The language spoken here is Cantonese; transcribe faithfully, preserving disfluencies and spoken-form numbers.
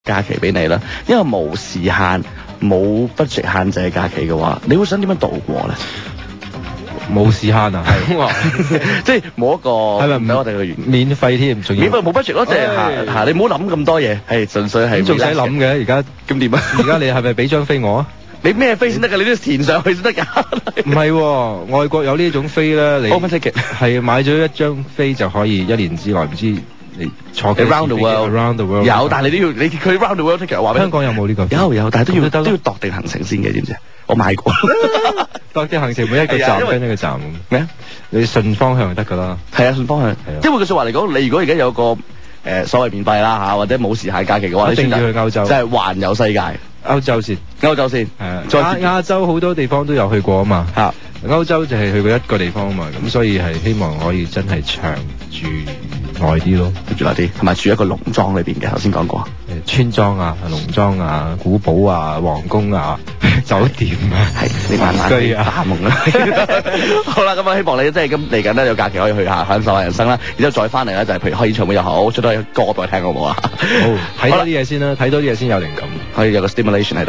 假期俾你啦，因為冇時限、冇 budget 限制嘅假期嘅話，你會想點樣度過咧？ 冇時限啊， 係，即係冇一個係咪唔俾我哋嘅原免費添，仲要免費冇 budget 咯，即係唉嚇嚇你唔好諗咁多嘢，係純粹係咁仲使諗嘅，而家咁點啊？ 而家你係咪俾張飛我啊？ 你咩飛先得㗎？你都要填上去先得㗎。 唔係喎，外國有呢種飛咧，你 Open ticket 係買咗一張飛就可以一年之內唔知你坐幾 Around the 次飛機 world around the world 有，但係你都要你佢 round the world ticket 話俾你香港有冇呢個？ 有有，但係都要咁都得都要度定行程先嘅，知唔知？我買過。 度定行程每一個係啊因為站跟一個站咁。 咩啊？ 你順方向就得㗎啦。 係啊，順方向。 係啊因為句説話嚟講，你如果而家有個誒、呃、所謂免費啦嚇，或者冇時限假期嘅話， 一定你選擇要去歐洲就係環遊世界。 歐洲先， 歐洲先， 係啊， 再亞亞洲好多地方都有去過啊嘛。 嚇歐洲就係去過一個地方啊嘛，咁所以係希望可以真係長住耐啲咯。 住耐啲，同埋住一個農莊裏邊嘅，頭先講過。 誒村莊啊、農莊啊、古堡啊、皇宮啊、酒店啊， 係你慢慢居啊打夢啦。好啦，咁啊，希望你即係咁嚟緊咧有假期可以去下享受下人生啦，然之後再翻嚟咧就係譬如開演唱會又好，出多啲歌俾我聽好唔好啊？ 好睇多啲嘢先啦，睇多啲嘢先有靈感。 可以有個 stimulation 喺度。